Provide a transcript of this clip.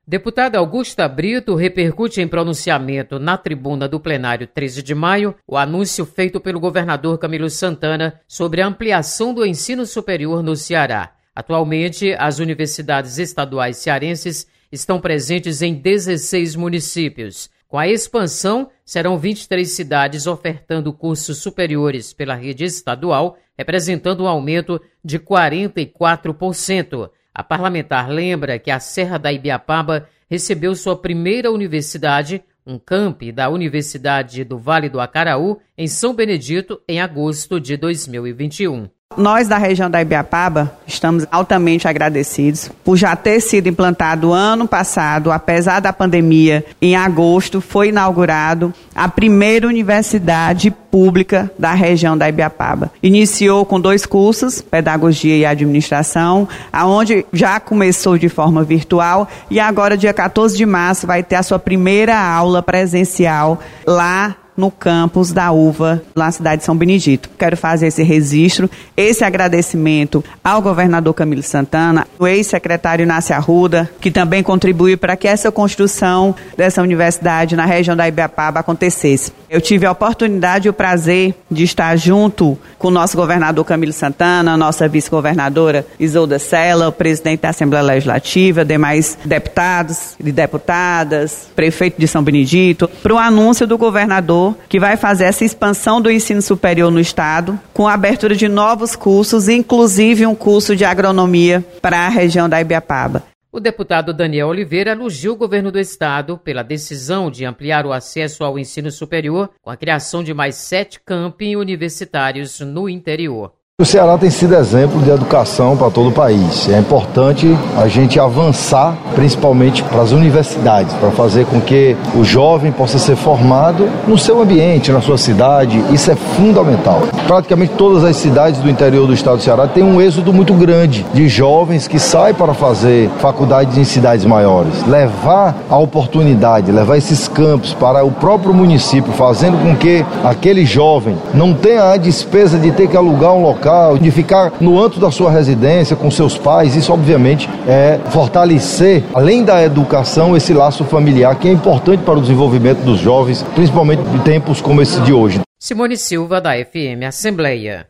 Deputada Augusta Brito repercute em pronunciamento na tribuna do plenário 13 de maio o anúncio feito pelo governador Camilo Santana sobre a ampliação do ensino superior no Ceará. Atualmente, as universidades estaduais cearenses estão presentes em 16 municípios. Com a expansão, serão 23 cidades ofertando cursos superiores pela rede estadual, representando um aumento de 44%. A parlamentar lembra que a Serra da Ibiapaba recebeu sua primeira universidade, um campi da Universidade do Vale do Acaraú, em São Benedito, em agosto de 2021. Nós da região da Ibiapaba estamos altamente agradecidos por já ter sido implantado ano passado, apesar da pandemia, em agosto foi inaugurado a primeira universidade pública da região da Ibiapaba. Iniciou com 2 cursos, Pedagogia e Administração, aonde já começou de forma virtual e agora, dia 14 de março, vai ter a sua primeira aula presencial lá no campus da UVA, na cidade de São Benedito. Quero fazer esse registro, esse agradecimento ao governador Camilo Santana, o ex-secretário Inácio Arruda, que também contribuiu para que essa construção dessa universidade na região da Ibiapaba acontecesse. Eu tive a oportunidade e o prazer de estar junto com o nosso governador Camilo Santana, a nossa vice-governadora Isolda Sela, o presidente da Assembleia Legislativa, demais deputados e deputadas, prefeito de São Benedito, para o anúncio do governador que vai fazer essa expansão do ensino superior no estado, com a abertura de novos cursos, inclusive um curso de agronomia para a região da Ibiapaba. O deputado Daniel Oliveira elogiou o governo do estado pela decisão de ampliar o acesso ao ensino superior com a criação de mais 7 campi universitários no interior. O Ceará tem sido exemplo de educação para todo o país. É importante a gente avançar, principalmente para as universidades, para fazer com que o jovem possa ser formado no seu ambiente, na sua cidade. Isso é fundamental. Praticamente todas as cidades do interior do estado do Ceará têm um êxodo muito grande de jovens que saem para fazer faculdades em cidades maiores. Levar a oportunidade, levar esses campos para o próprio município, fazendo com que aquele jovem não tenha a despesa de ter que alugar um local, de ficar no âmbito da sua residência com seus pais. Isso obviamente é fortalecer, além da educação, esse laço familiar que é importante para o desenvolvimento dos jovens, principalmente em tempos como esse de hoje. Simone Silva, da FM Assembleia.